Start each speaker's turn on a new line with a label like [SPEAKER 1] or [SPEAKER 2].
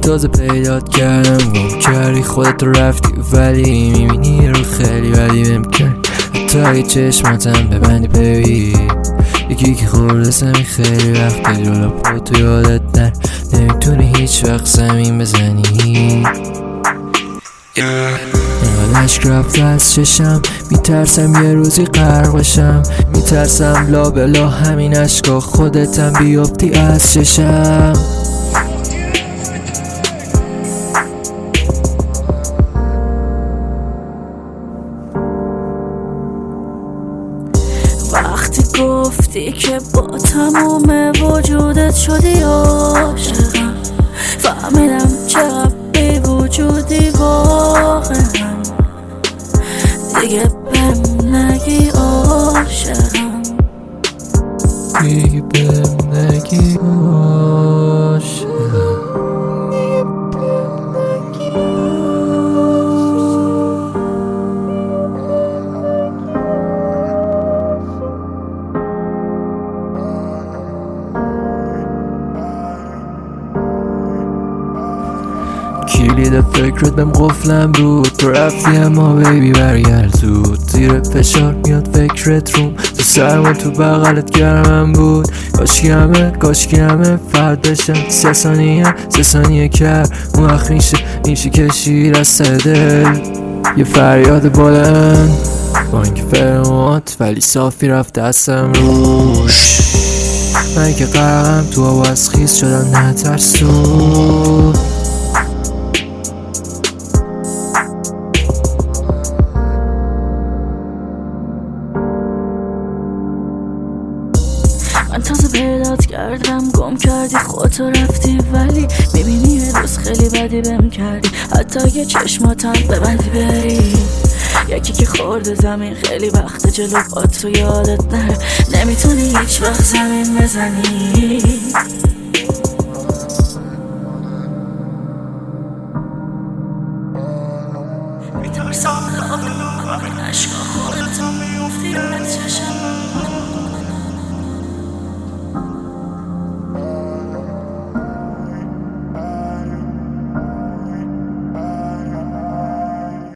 [SPEAKER 1] تازه پیدات کردم، گم کردی خودت رو رفتی، ولی میبینی رو خیلی ولی بهم کرد. حتی اگه چشماتم ببندی ببین یکی که خورده زمین خیلی وقت جلو پاتو یادت نر، نمیتونی هیچ وقت زمین بزنی. انقدر اشک رفته از چشم، میترسم یه روزی غرق بشم، میترسم لا بلا همین اشکا خودتم بیفتی از چشم.
[SPEAKER 2] وقتی گفتی که با تمام وجودت شدی عاشقم، فهمیدم چقدر بی وجودی واقعا. دیگه بهم نگی عاشقم،
[SPEAKER 1] دیگه بهم نگی عاشقم. کلید فکرت بهم قفلم بود، تو رفتی اما بیبی برگرد زود. زیر فشار میاد فکرت روم، تو سرما تو بغلت گرمم بود. کاشکی همه فرد بشم، 3 ثانیه کرد اون وقت میشه کشید از سر دل. یه فریاد بلند با اینکه فرمات ولی صافی رفت دستم روش. من که غرقم تو آب از خیز شدم نترسون.
[SPEAKER 2] من تازه پیدات کردم، گم کردی خودتو رفتی، ولی میبینی یه روز خیلی بدی بهم کردی. حتی اگه چشماتم ببندی بری یکی که خورده زمین خیلی وقت جلو پاتو یادت نره، نمیتونی هیچ وقت زمین بزنی.